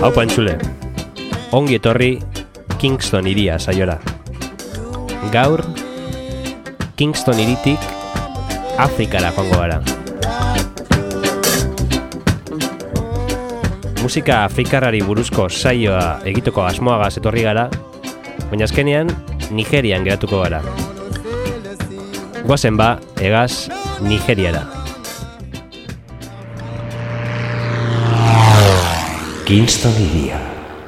Haupa entzule, ongi etorri Kingston iria saiora. Gaur, Kingston iritik Afrikara joango gara. Musika afrikarrari buruzko saioa egiteko asmoagaz etorri gara, baina azkenean Nigerian geratuko gara. Goazen ba, egaz Nigeriara. Kingston iria.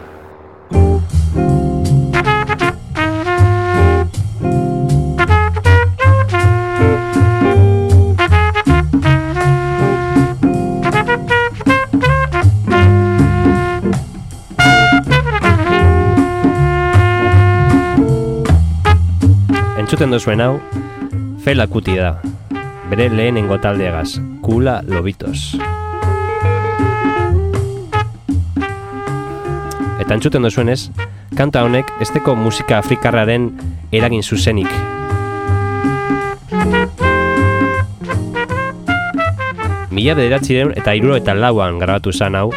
Entzuten duzuen hau, Fela Kuti da, bere lehenengo taldeagaz, Kula Lobitos. Eta entzuten duzuenez, kanta honek esteko musika afrikarraren eragin zuzenik. Mila bederatzireun eta 1974an grabatu zan hau,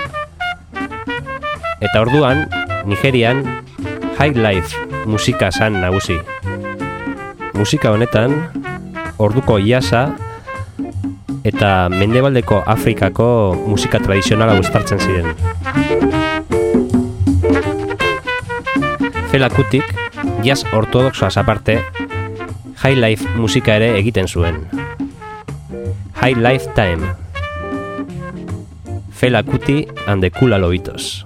eta orduan, Nigerian, high life musika zan nagusi. Musika honetan, orduko jazza eta mendebaldeko Afrikako musika tradizionala uztartzen ziren. Fela Kutik, jazz ortodoxoaz aparte, high life musika ere egiten zuen. High life time. Fela Kuti and the Kula Lobitos.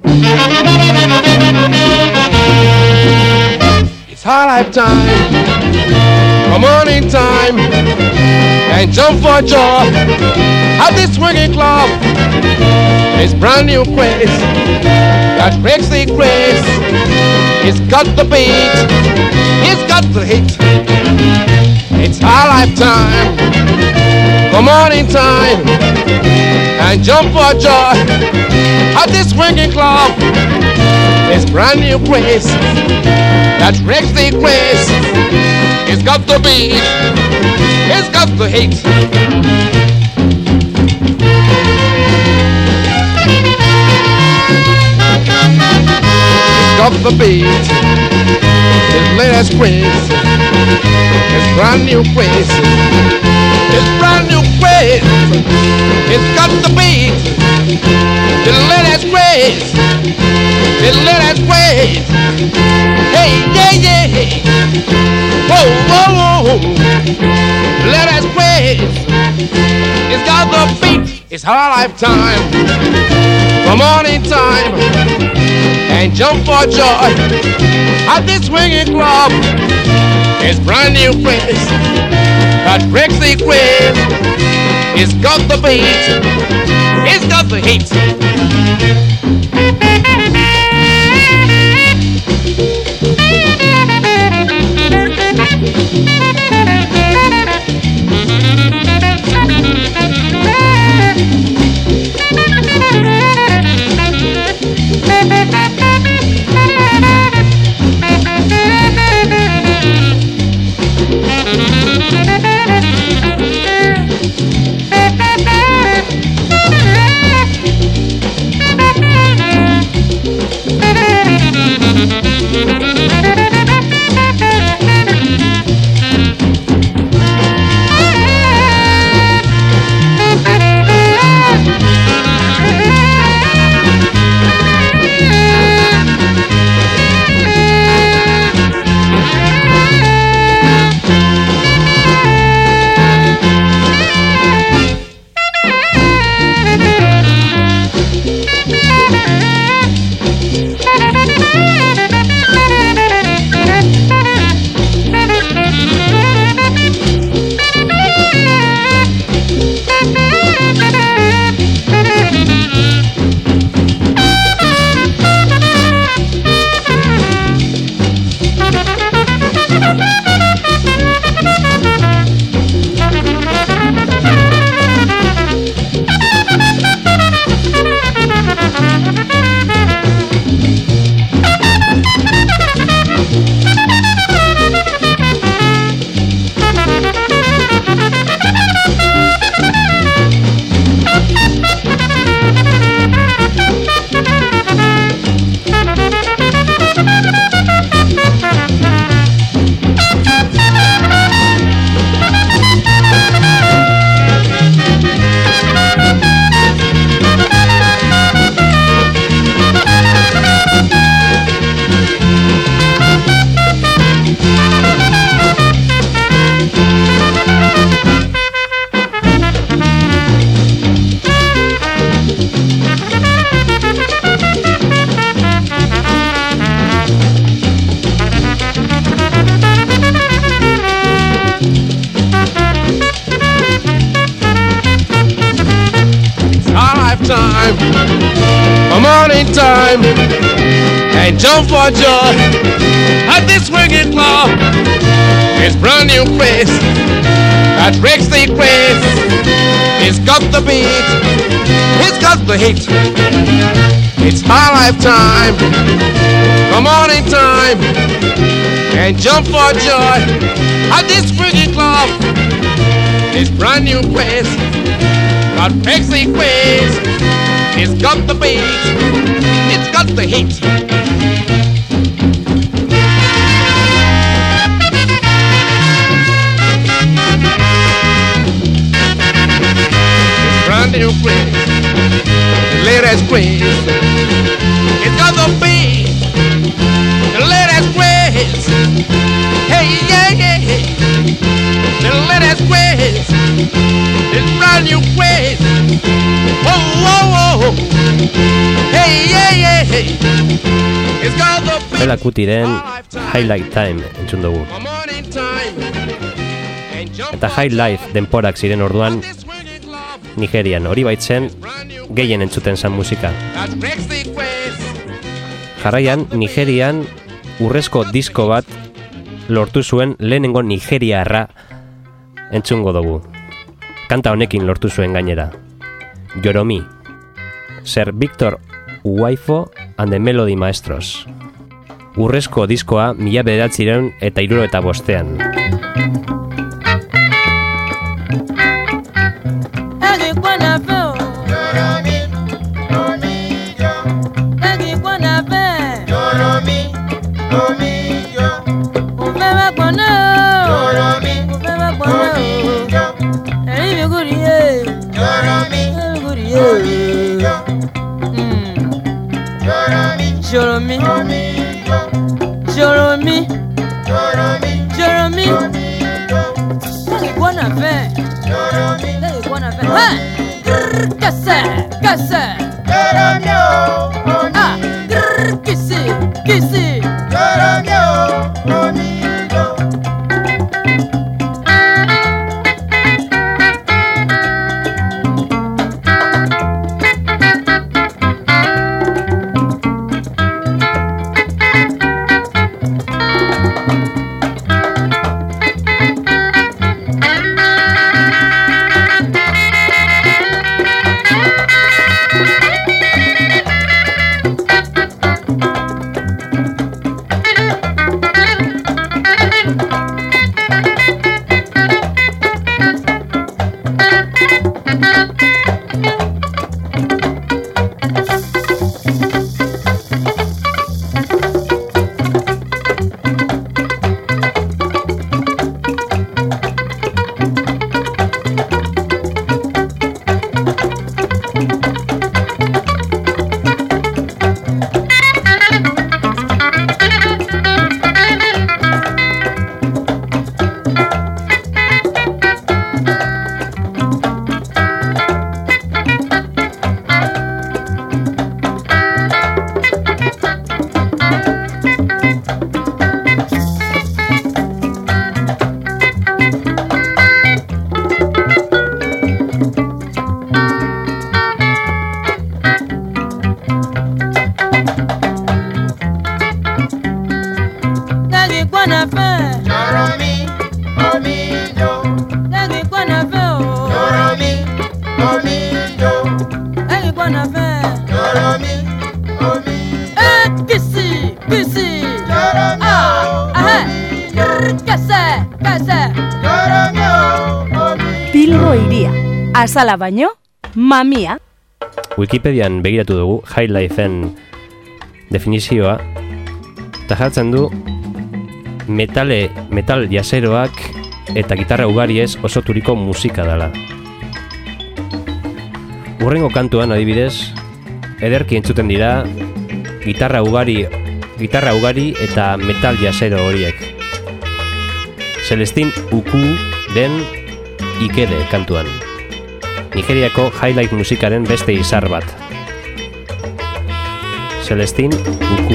It's high life time, come on in time, and jump for joy at this swinging club. This brand new craze that breaks the craze. It's got the beat, it's got the hit. It's high life time, come on in time, and jump for joy at this swinging club. This brand new craze that breaks the craze. It's got the beat, it's got the hit. It's got the beat, this latest craze. It's brand new craze, it's brand new craze. It's got the beat, the latest craze, the latest craze. Hey, yeah, yeah. Whoa, whoa, whoa. Let us praise. It's got the beat. It's our lifetime. Come on in time and jump for joy at this swinging club. It's brand new praise that breaks the craze. It's got the beat. It's got the heat. lifetime, a morning time, and jump for joy at this wicked club. It's brand new place that breaks the grace. It's got the beat, it's got the heat. It's my lifetime, a morning time, and jump for joy at this wicked club. It's brand new place that breaks the grace. It's got the beat, it's got the heat. Brand new place, the latest place. It's got the beat, the latest place. Hey, yeah, yeah, yeah. The latest place, it's brand new place. Oh, oh, oh. Hey, yeah, yeah, yeah. It's got the beat. Bela Kutiren Highlight Time entzun dugu. Eta High Life denporak ziren orduan Nigerian, hori baitzen gehien entzuten zan musika. Jarraian, Nigerian urrezko disko bat lortu zuen lehenengo nigeriarra entzungo dugu. Kanta honekin lortu zuen gainera. Joromi, Sir Victor Uwaifo and the Melody Maestros. Urrezko diskoa 1975. Joromi, Joromi, Joromi, Joromi, buona fe, Joromi, buona fe. Casse, casse, Joromi, ah, kissi, kissi, Joromi, Bilbo iria, azala baino, mamia. Wikipedian begiratu dugu High Lifeen definizioa, eta jartzen du metal jazeroak eta gitarra ugariez osoturiko musika dela. Hurrengo kantuan adibidez, ederki entzuten dira gitarra ugari eta metal jazero horiek. Celestine Uku den Ikede kantuan. Nigeriako highlight musikaren beste izar bat. Celestine Uku.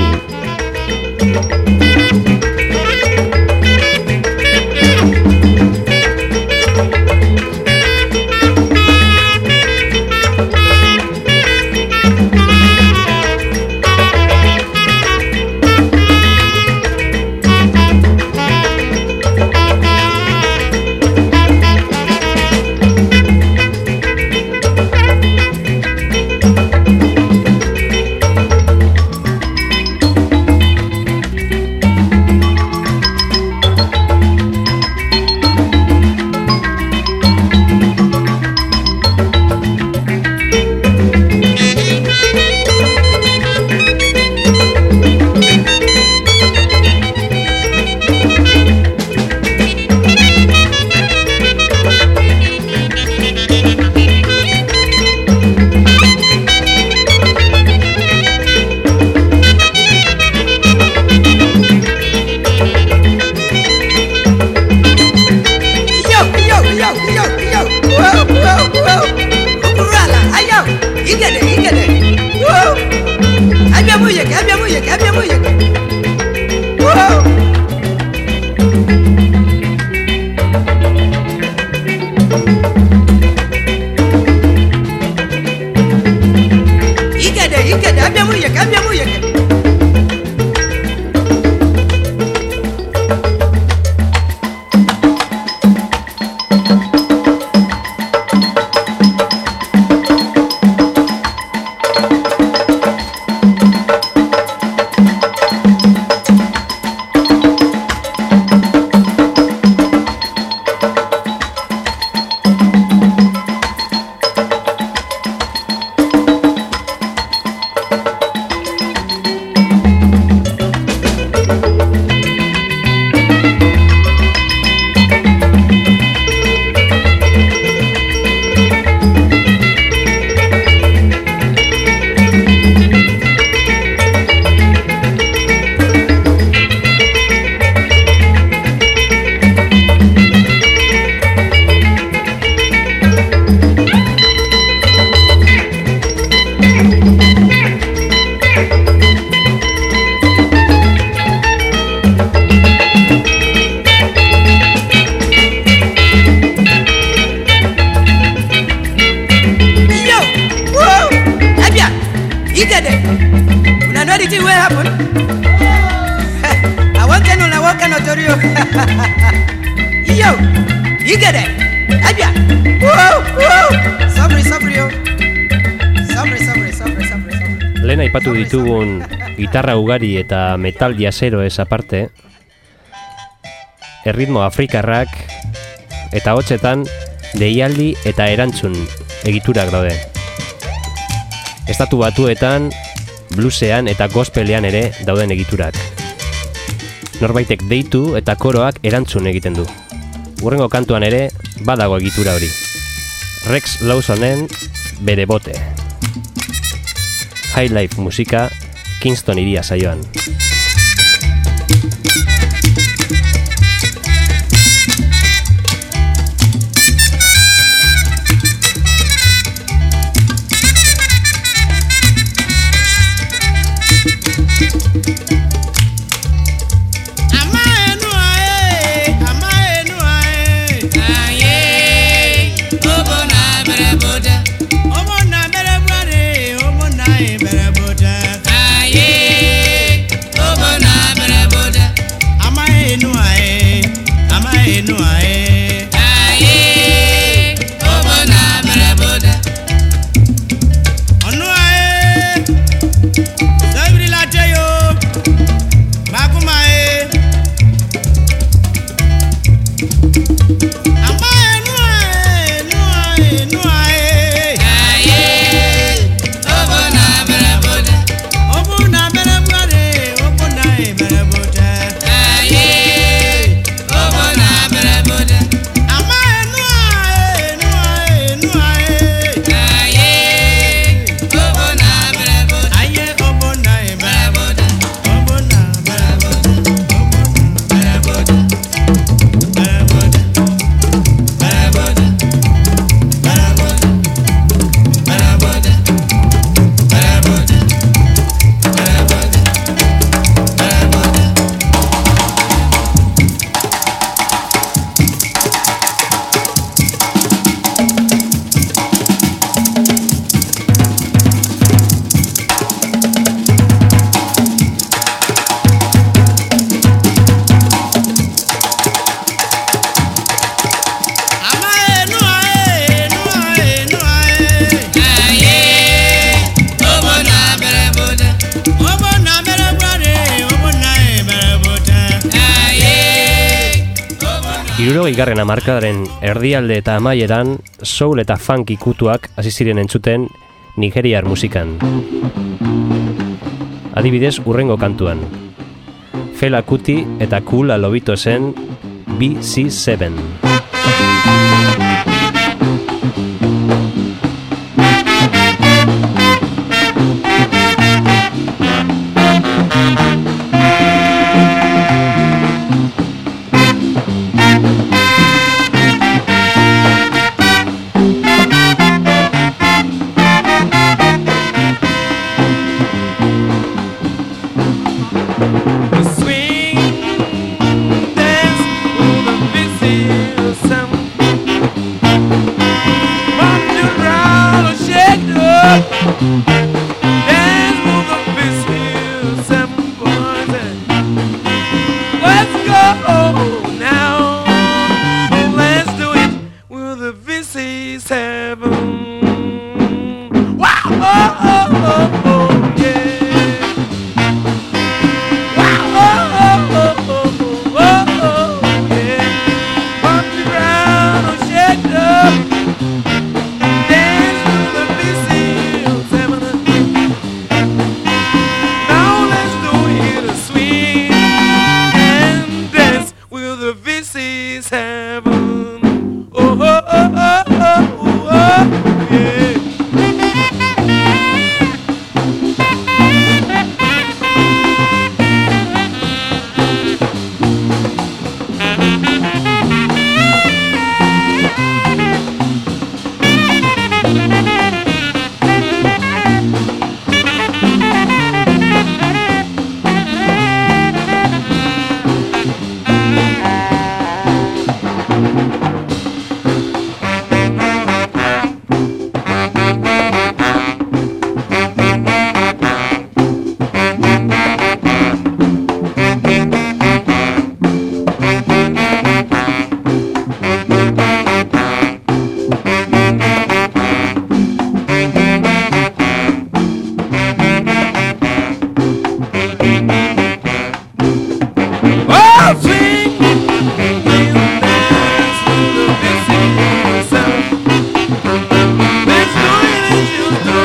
You get it? When I know the thing will happen. I want to know what kind of story. Yo, you get it? Abia. Whoa. Sorry, yo. Sorry. Lehen aipatu ditugun gitarra ugari eta metal jasero ez aparte, erritmo afrikarrak eta hotzetan deialdi eta erantzun egiturak daude. Estatu Batuetan, bluesean eta gospelean ere dauden egiturak. Norbaitek deitu eta koroak erantzun egiten du. Hurrengo kantuan ere badago egitura hori. Rex Lawsonen Bere Bote. High Life musika Kingston iria saioan. Garren hamarkadaren erdialde eta amaieran soul eta funk ikutuak hasi ziren entzuten nigeriar musikan. Adibidez hurrengo kantuan. Fela Kuti eta Kula Lobito zen BC7. Dance to the BC7.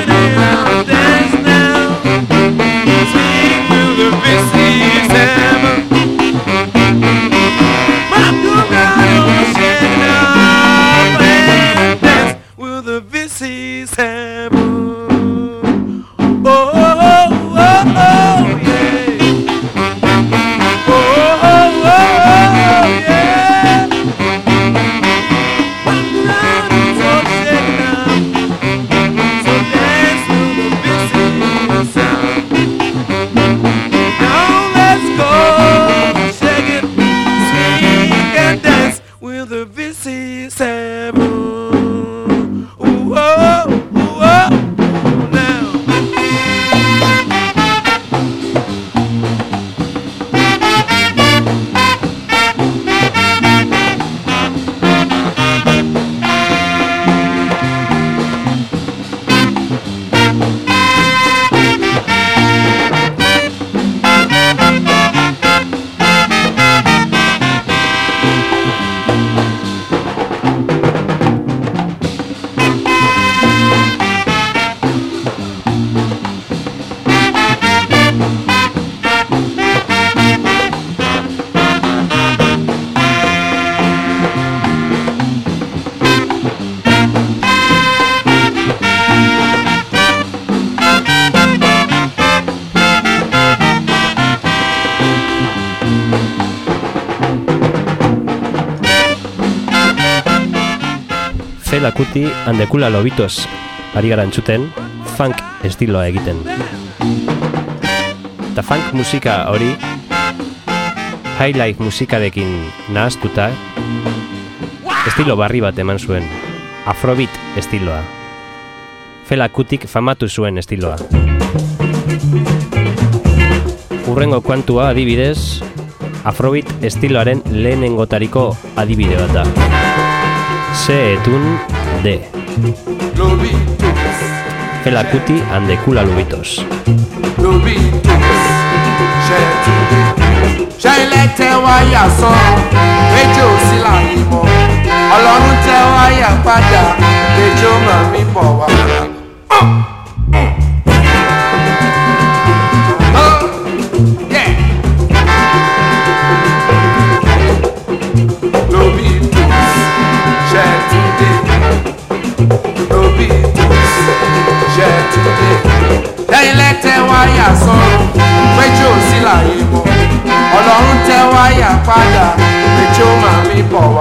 Fela Kuti and the Kula Lobitos ari gara entzuten funk estiloa egiten. Eta funk musika hori highlife musikarekin nahaztuta estilo barri bat eman zuen, afrobeat estiloa. Fela Kutik famatu zuen estiloa. Hurrengo kantua adibidez, afrobeat estiloaren lehenengotariko adibide bat da. Seetun de Fela Kuti and the Kula Lobitos. Ṣẹlẹ̀ tẹ́wá yà sọ, méjì ò sí láàyè mọ́. Ọlọ́run tẹ́wá yà padà, méjì ó mọ̀ mí bọ̀ wá. Ṣẹlẹ̀ tẹ́wá yà sọ, méjì ò sí láàyè mọ́. Ọlọ́run tẹ́ wáyà padà, méjì ó máa mi bọ̀ wá.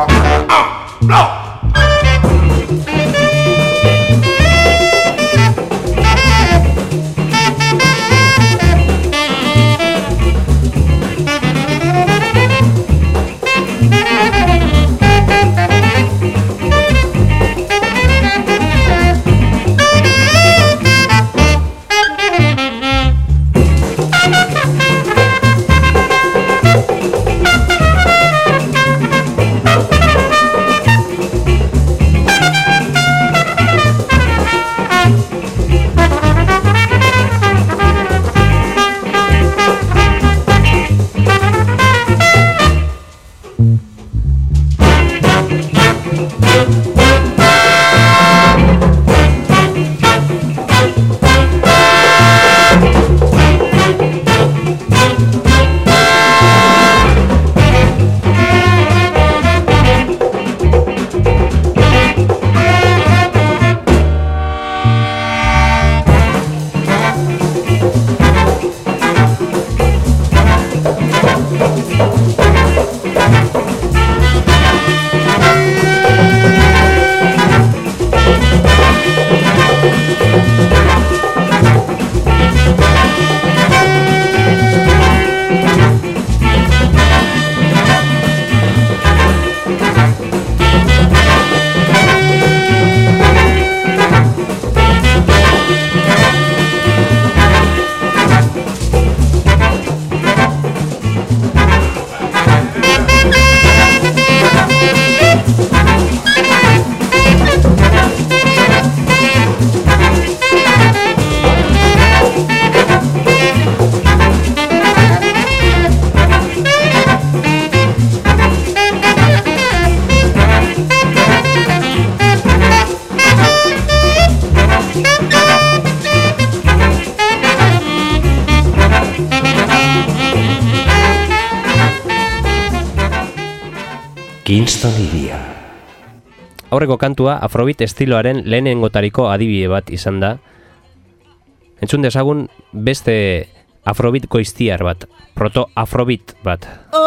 Kingston iria. Aurreko kantua Afrobeat estiloaren lehenengotariko adibide bat izan da. Entzun dezagun beste Afrobeat goiztiar bat, proto-Afrobeat bat.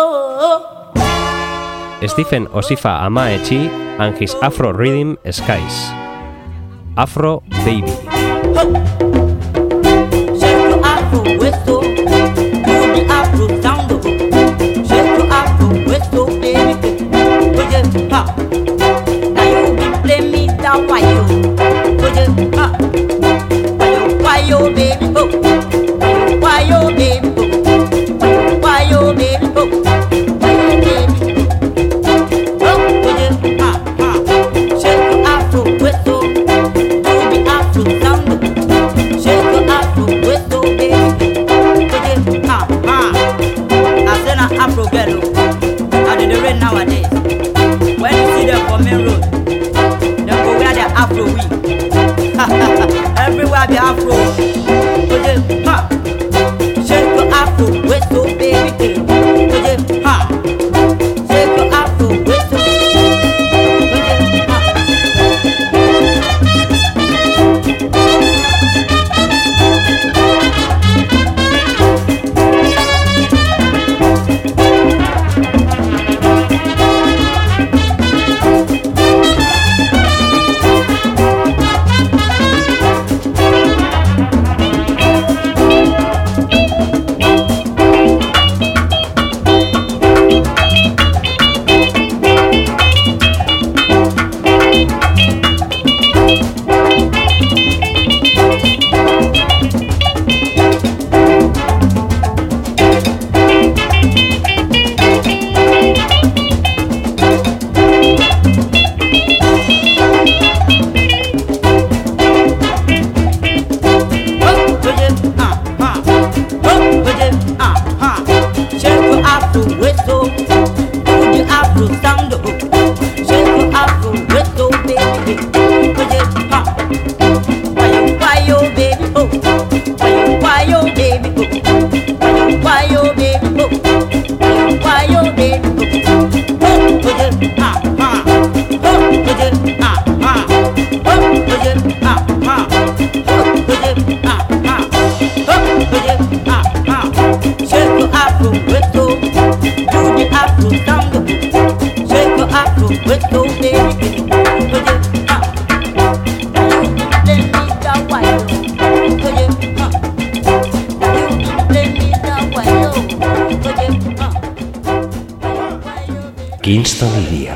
Stephen Osifa Amaechi and his Afro Rhythm Skies. Afro Baby. Nowadays, when you see them for main road, they go wear their Afro wig. Everywhere be Afro. Shake your Afro, wait so baby. Shake your Afro, wait so. Kingston iria.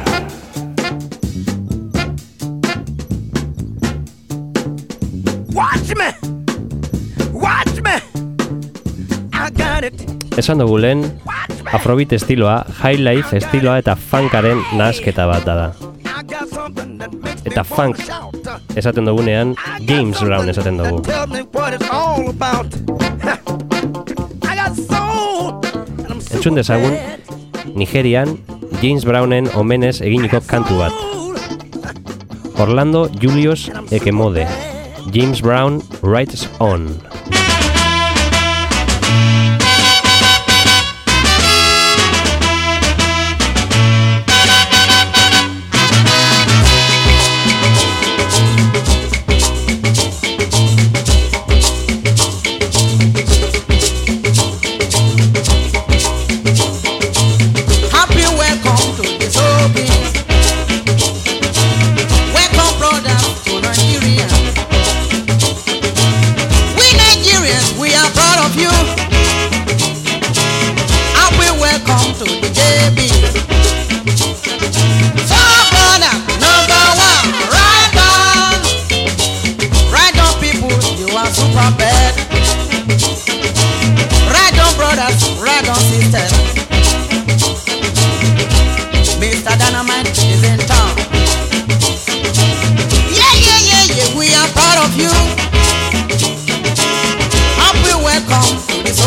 Esan dugu lehen, Afrobeat estiloa, High Life estiloa eta funkaren nahasketa bat da. Eta funk esaten dugunean, James Brown esaten dugu. Entzun dezagun, Nigerian, James Brownen omenez eginiko kantu bat. Orlando Julius Ekemode, James Brown Writes On. We are proud of you. Happy welcome to this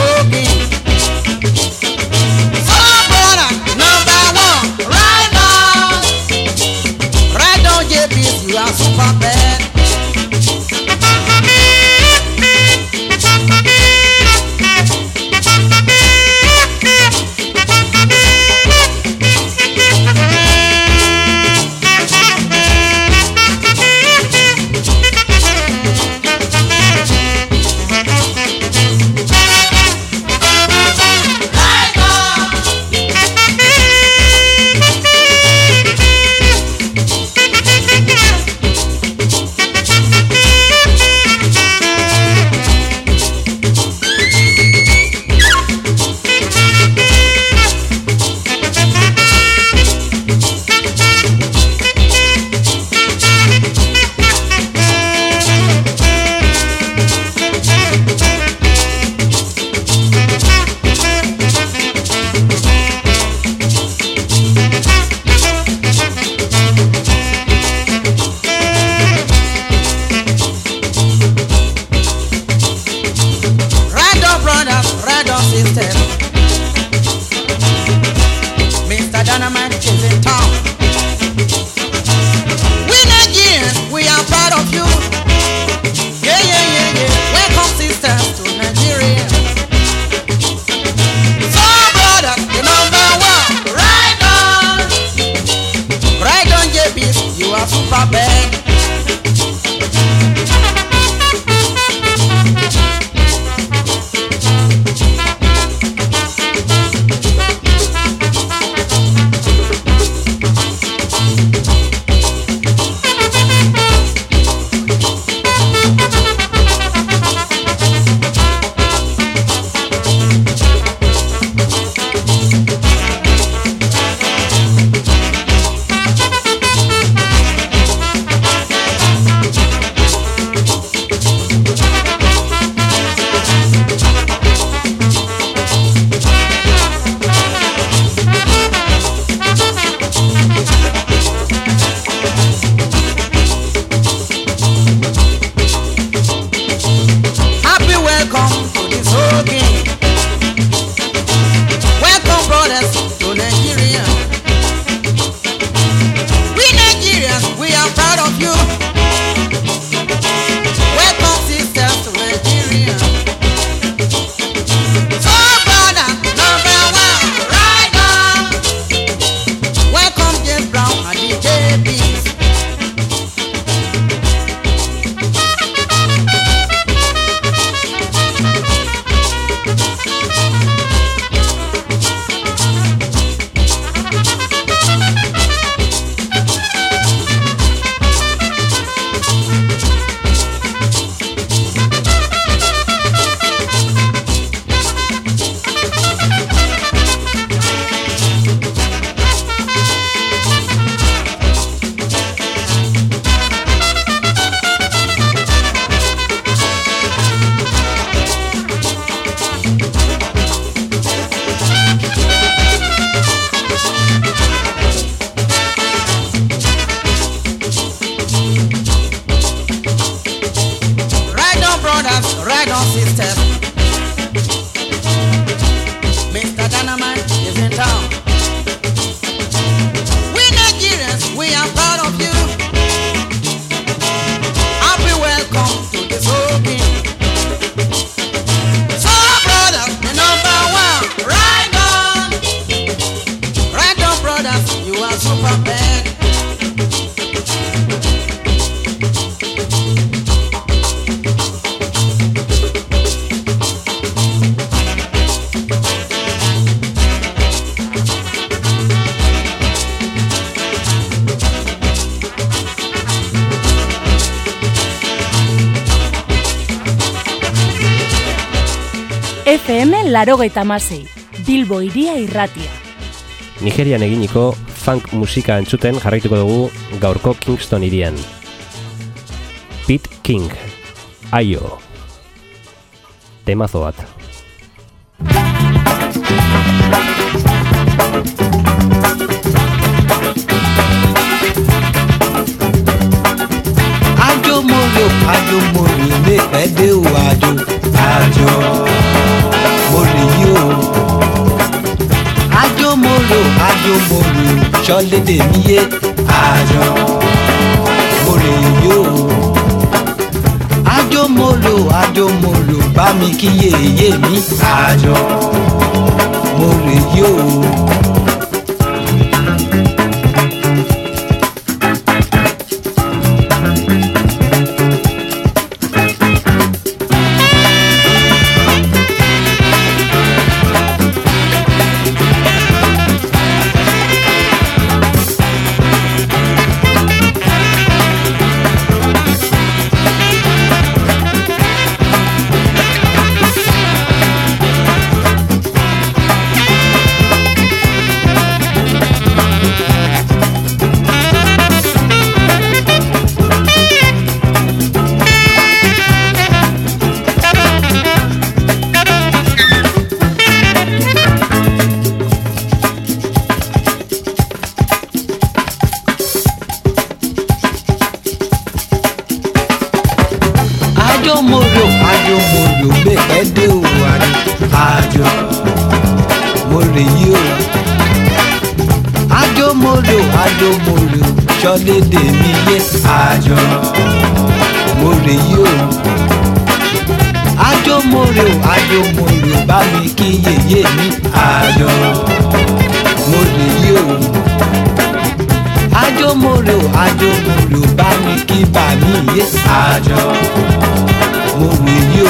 sound system. Mr. Dynamite is in town. We Nigerians, we are proud of you. Happy welcome to the soaking. So brothers, the number one, right on brothers, you are super bad. FM 86, Bilbo Hiria Irratia. Nigerian eginiko funk musika entzuten jarraituko dugu gaurko Kingston hirian. Pete King, Ayo. Temazo bat. Ajo moro, me pede o ajo. Mori yo. Ajo moro, ṣọlẹ de mi ye. Ajo mori yo. Ajo moro, bá mi kí yeye mi. Ajo mori yo. Ṣọlédè mi yé àjọ mòrè yó. Àjọ mòrè bá mi kí yèyé mi. Àjọ mòrè yó. Àjọ mòrè bá mi kí bà mí yé. Àjọ mòrè yó.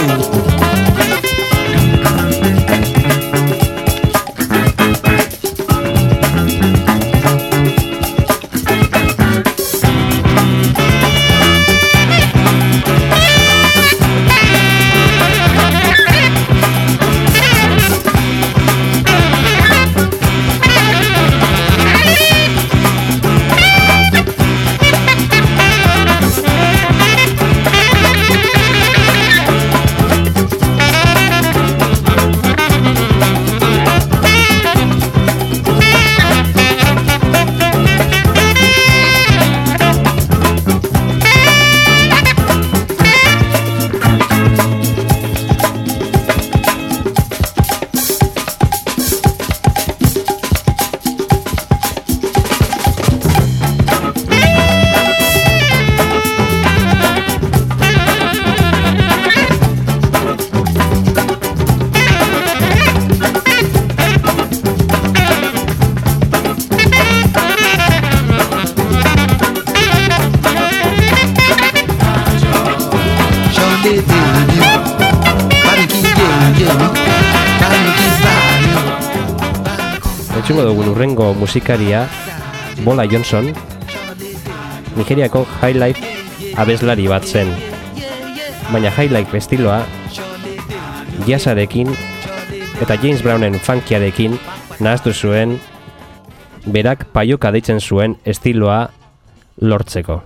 Entzungo dugun urrengo musikaria Bola Johnson, Nigeriako highlife abeslari bat zen, baina highlife estiloa jazzarekin eta James Brownen funkiarekin nahaztu zuen, berak paioka deitzen zuen estiloa lortzeko.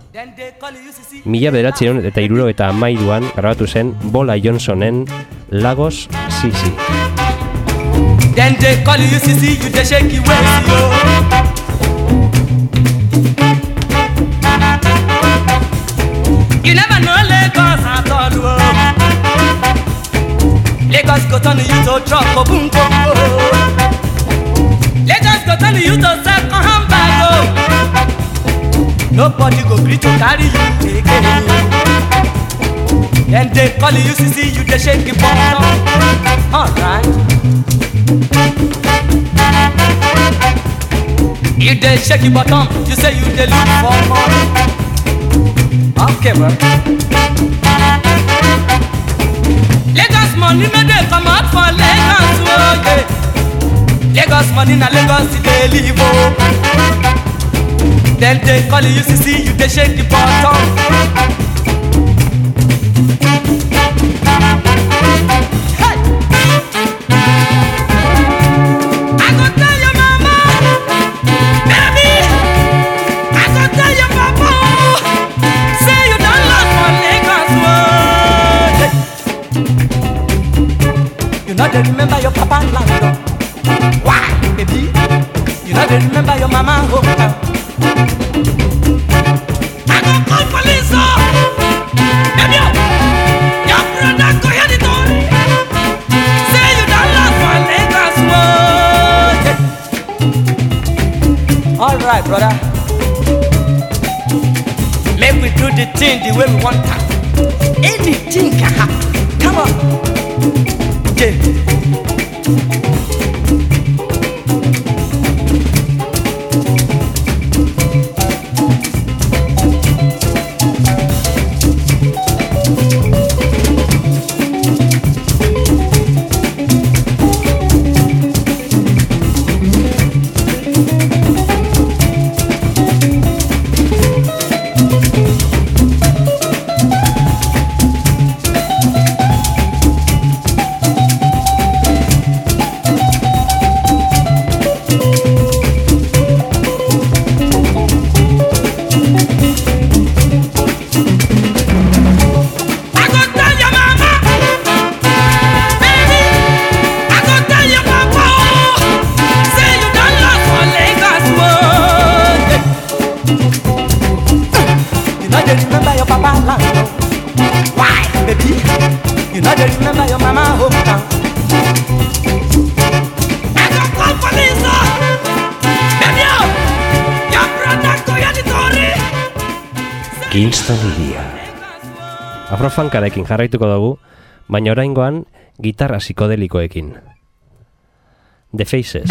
1973an grabatu zen Bola Johnsonen Lagos Sisi. Then they call you Sisi, you the shake your waist, yo. You never know Lagos at all, go turn you to truck or boom boom. Lagos go turn you to second hand bag. Oh. Nobody go gree to carry you again. Then they call you UCC, you they shake the bottom. Alright. You they shake your bottom, you say you they look for money. Okay, bro. Lagos money may they come out for Lagos, oh yeah. Lagos money na Lagos they live, oh. Then they call you UCC, you they shake the bottom. Hey! I go tell your mama, baby. I go tell your papa, say you don't love for Lagos, oh. You know they remember your papa land, oh. Why, baby? You know they remember your mama hometown. I go call police, oh. Baby, oh. Your brother go hear the story. Say you don't love for Lagos, oh. All right, brother. Make we do the thing the way we want to. Anything can happen. Come on. Yeah. Kingston iria. Afrofunkarekin jarraituko dugu, baina oraingoan gitarra psikodelikoekin. The Faces.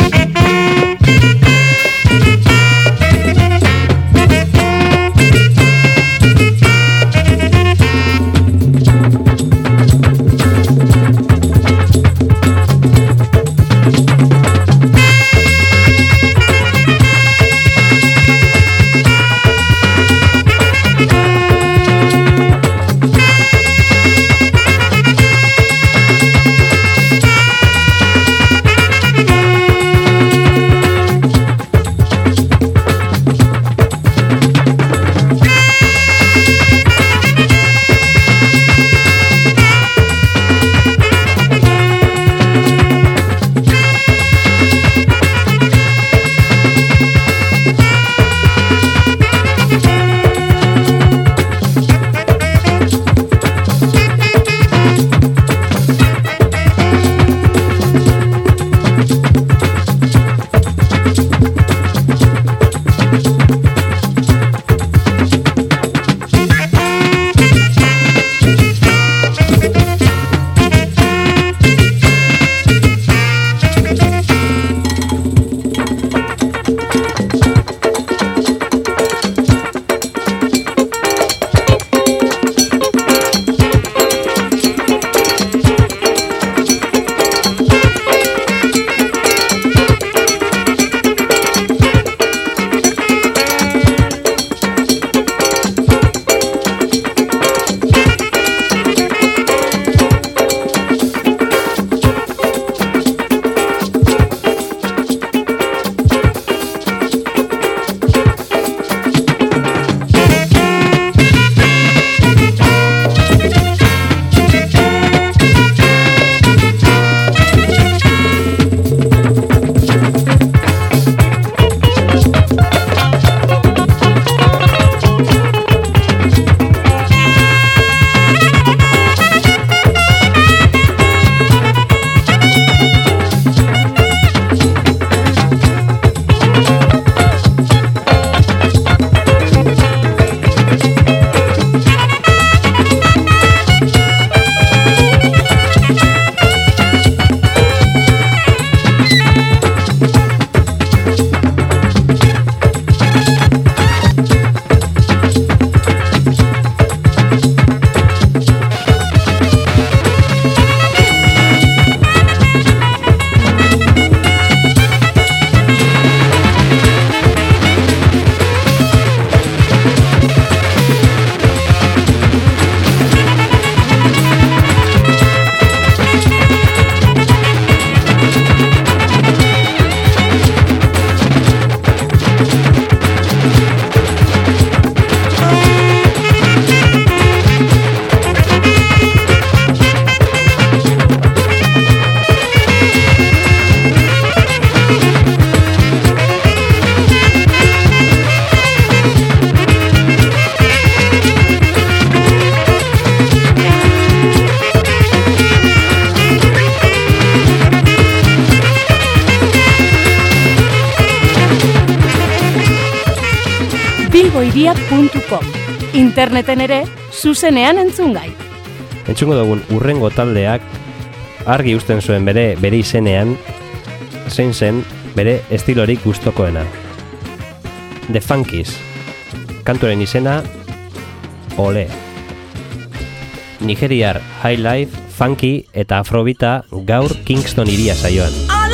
bilboiria.com. Interneten ere, zuzenean entzungai. Entzungo dugun urrengo taldeak argi uzten zuen bere izenean zein zen bere estilorik gustokoena. The Funkies. Kanturen izena Ole. Nigeriar highlife, funky eta afrobita gaur Kingston iria saioan.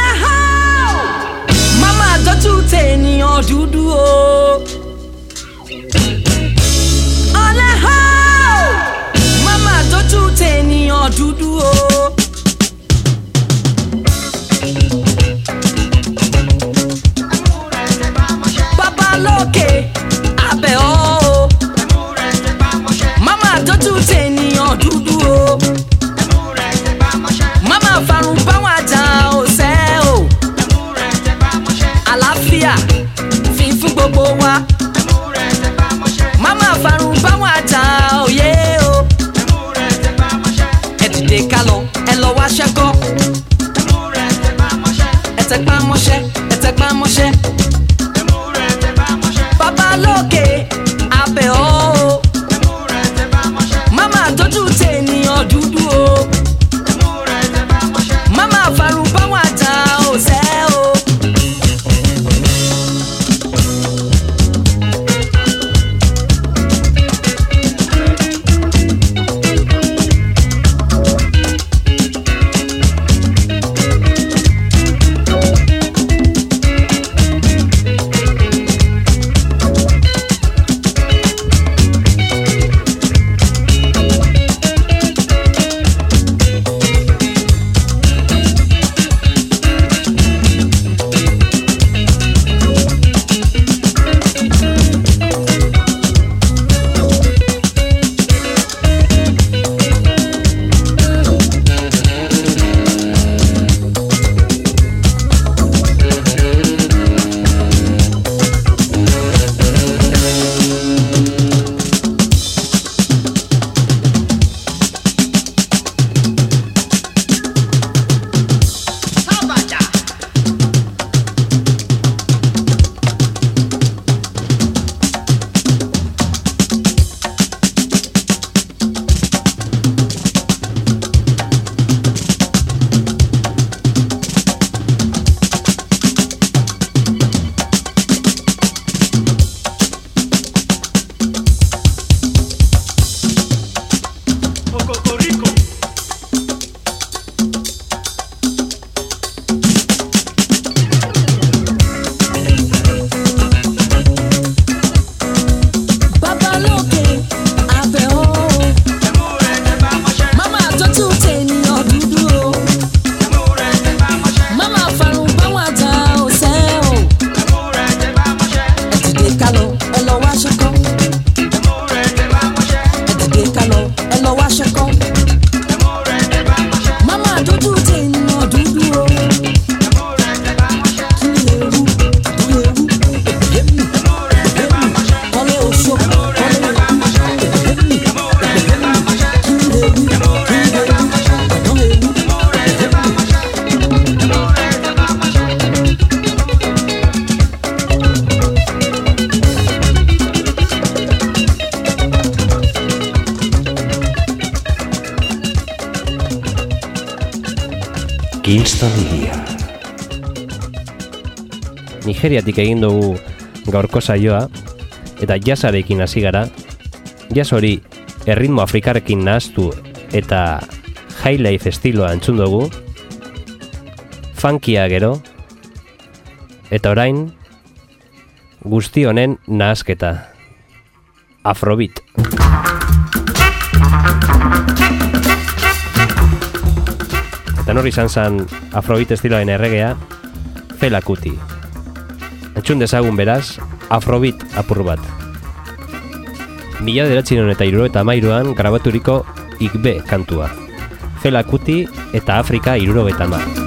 Mama dotute ni odudu o. Mama dotute ni odudu o. Baba loke abe o. Mama dotute ni odudu o. Mama farun bawa ja o se o. Àlàáfíà fi fún gbogbo wa. Mama farun bawa ja òye o. Ẹ dìde ká lọ, ẹ lọ wá ṣẹ́kọ́. Ẹ tẹpá mọ́ṣẹ́, ẹ tẹpá mọ́ṣẹ́. Baba lókè abẹ́ o. Mama tójú tènìyàn dúdú o. Mama farun bawa ja òsẹ́ o. Kingston iria. Nigeriatik egin dugu gaurko saioa eta jazzarekin hasi gara. Jazz hori erritmo afrikarrekin nahaztu eta highlife estiloa entzun dugu. Funkia gero eta orain guzti honen nahazketa. Afrobeat. Eta nori izan zen Afrobeat estiloaren erregea, Fela Kuti. Entzun dezagun beraz, Afrobeat apur bat. 1973an grabaturiko Igbe kantua. Fela Kuti eta Afrika 70.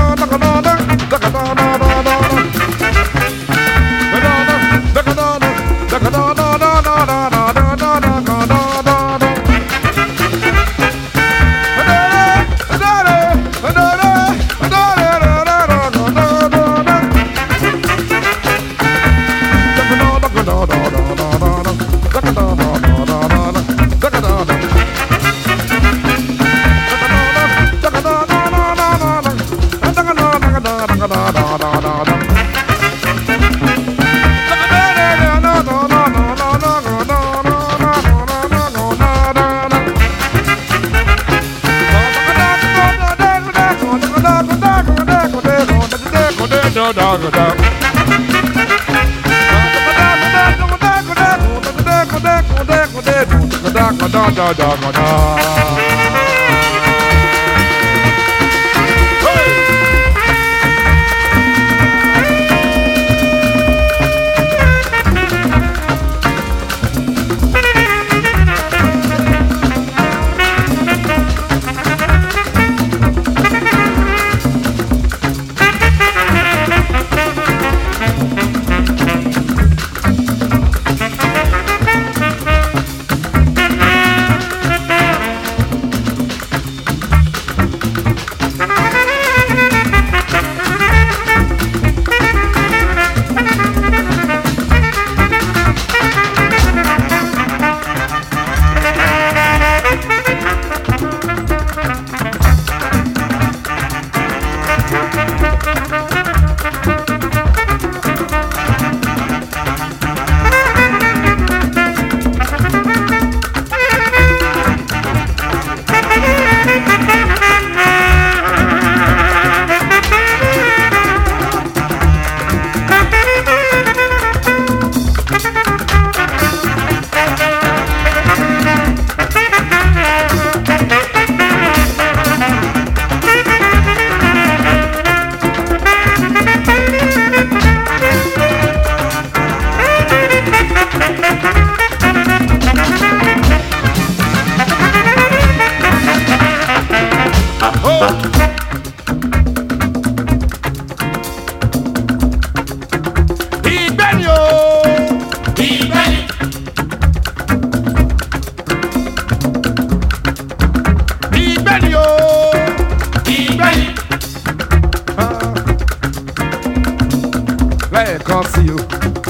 lẹ́ẹ̀kan sí o.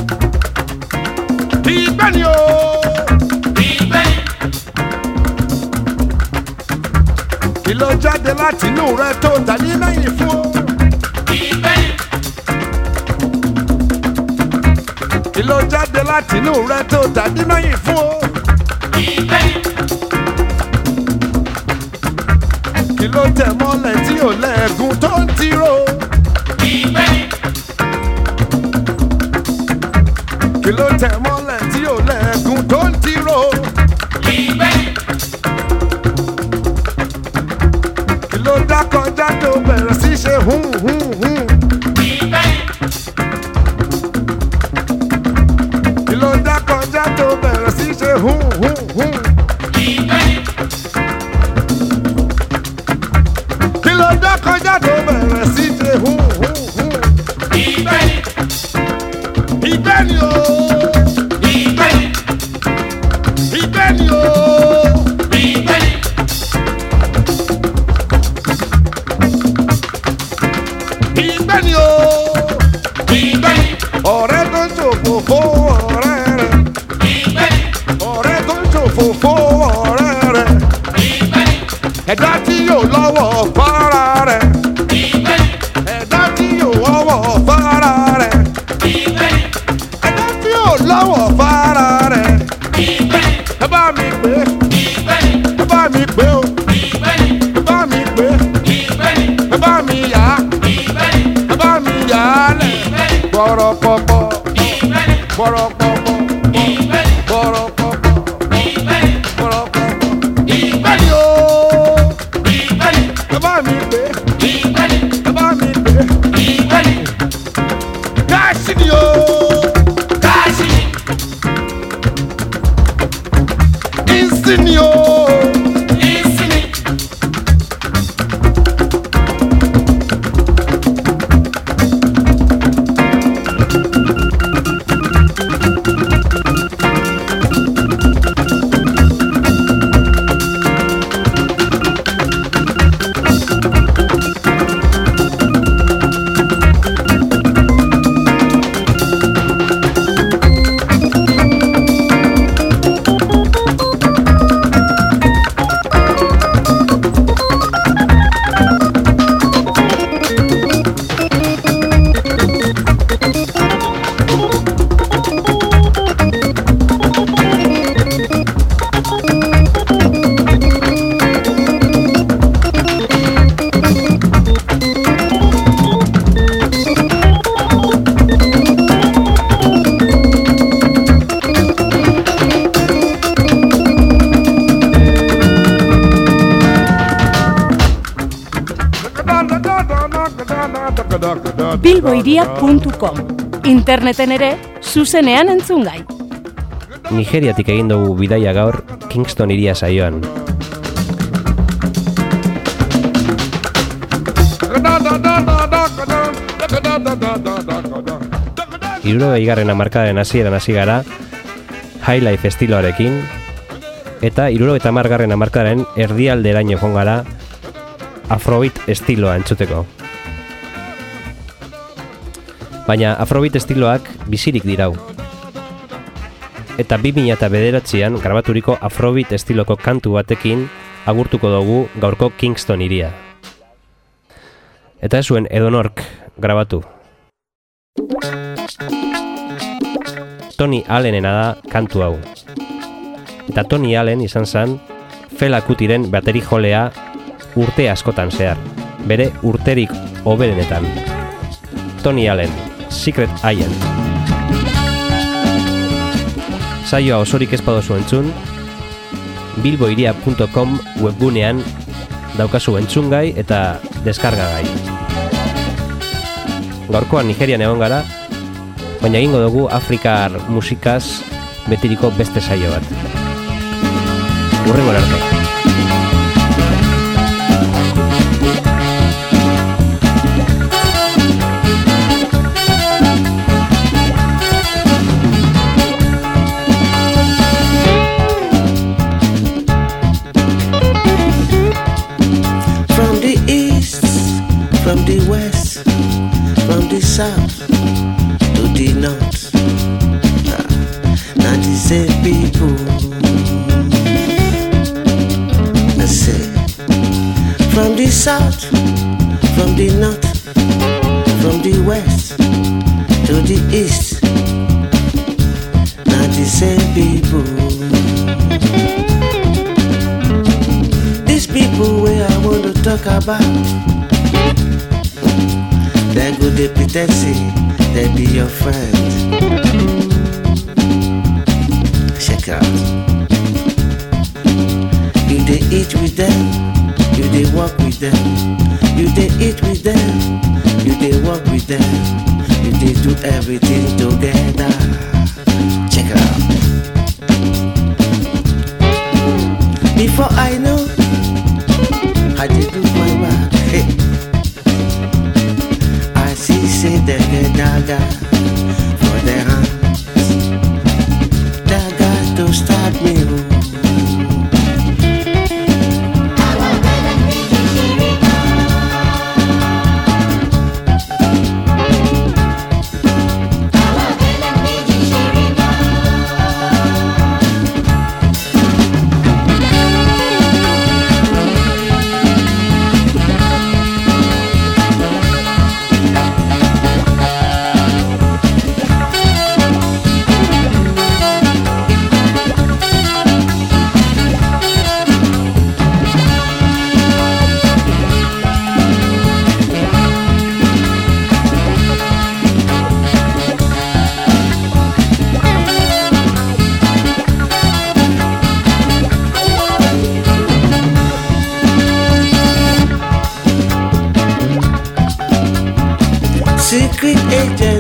Ìgbẹ́ ni o. Ìgbẹ́. Kí ló jáde láti inú rẹ tó dání lẹ́yìn fún o. Ìgbẹ́. Kí ló jáde láti inú rẹ tó dání lẹ́yìn fún o. Ìgbẹ́. Kí ló tẹ̀ mọ́lẹ̀ tí ò lẹ́ẹ̀gùn tó ń tiro. Ìgbẹ́. Kí ló tẹ̀ mọ́lẹ̀ tí ò lẹ́ẹ̀gùn tó ń tiro. Ìgbẹ́. Kí ló dá kọjá tó bẹ̀rẹ̀ sí ṣe hun hun hun. Ìgbẹ́. Kí ló dá kọjá tó bẹ̀rẹ̀ sí ṣe hun hun hun. Ìgbẹ́. Kí ló dá kọjá tó bẹ̀rẹ̀ sí ṣe hun hun hun. Ìgbẹ́. Ìgbẹ́ ni o. Ìgbẹ́. Ìgbẹ́ ni o. Ìgbẹ́. Ìgbẹ́ ni o. Ìgbẹ́. Ọ̀rẹ́ tó ń ṣòfò fún ọ̀rẹ́ rẹ̀. Ìgbẹ́. Ọ̀rẹ́ tó ń ṣòfò fún ọ̀rẹ́ rẹ̀. Ìgbẹ́. Ẹ̀dá tí yóò lọ́wọ́ fara rẹ̀. Ìgbẹ́. Ẹ̀dá tí yóò wọ́wọ́ fara rẹ̀. Ìgbẹ́. Ẹ̀dá tí yóò lọ́wọ́ fara rẹ̀. Ìgbẹ́. Ẹ bá mi pè é. Ìgbẹ́. Ẹ bá mi pè é o. Ìgbẹ́. Ẹ bá mi pè é. Ìgbẹ́. Ẹ bá mi yá. Ìgbẹ́. Ẹ bá mi yá lẹ̀. Ìgbẹ́. Bọ̀rọ̀ pọ̀pọ̀. Ìgbẹ́. Bọ̀rọ̀ pọ̀pọ̀. Ìgbẹ́. Bọ̀rọ̀ pọ̀pọ̀. Ìgbẹ́. Bọ̀rọ̀ pọ̀pọ̀. Ìgbẹ́ ni o. Ìgbẹ́. Ẹ bá mi pè é. Ìgbẹ́. Ẹ bá mi pè é. Ìgbẹ́. Káàsì ni o. Káàsì. Ìsì ni o. Ìsì ni. bilboiria.com. Interneten ere, zuzenean entzungai. Nigeriatik egin dugu bidaia gaur Kingston hiria saioan. 60. hamarkadaren hasieran hasi gara Highlife estiloarekin, eta 70. hamarkadaren erdialderaino joan gara Afrobeat estiloa entzuteko. Baina Afrobeat estiloak bizirik dirau. Eta 2009an grabaturiko Afrobeat estiloko kantu batekin agurtuko dugu gaurko Kingston hiria. Eta ez zuen edonork grabatu. Tony Allenena da kantu hau. Eta Tony Allen izan zen Fela Kutiren bateri jolea urte askotan zehar, bere urterik hoberenetan. Tony Allen, Secret Agent. Saioa osorik ez badozu entzun, bilboiria.com webgunean daukazu entzungai eta deskargagai. Gaurkoan Nigerian egon gara, baina egingo dugu Afrikar musikaz betiriko beste saio bat. Hurrengo arte. From the east, from the west, from the south to the north, not the same people. I say, from the south, from the north, from the west to the east, not the same people. These people where I want to talk about, they go they pretend say they be your friend. Check out. You they eat with them, you they walk with them. You they eat with them, you they walk with them. You they do everything together. Check it out. Before I know, I did do my work. Hey. I see say they get dagger for their hands. Dagger to start me. Secret agent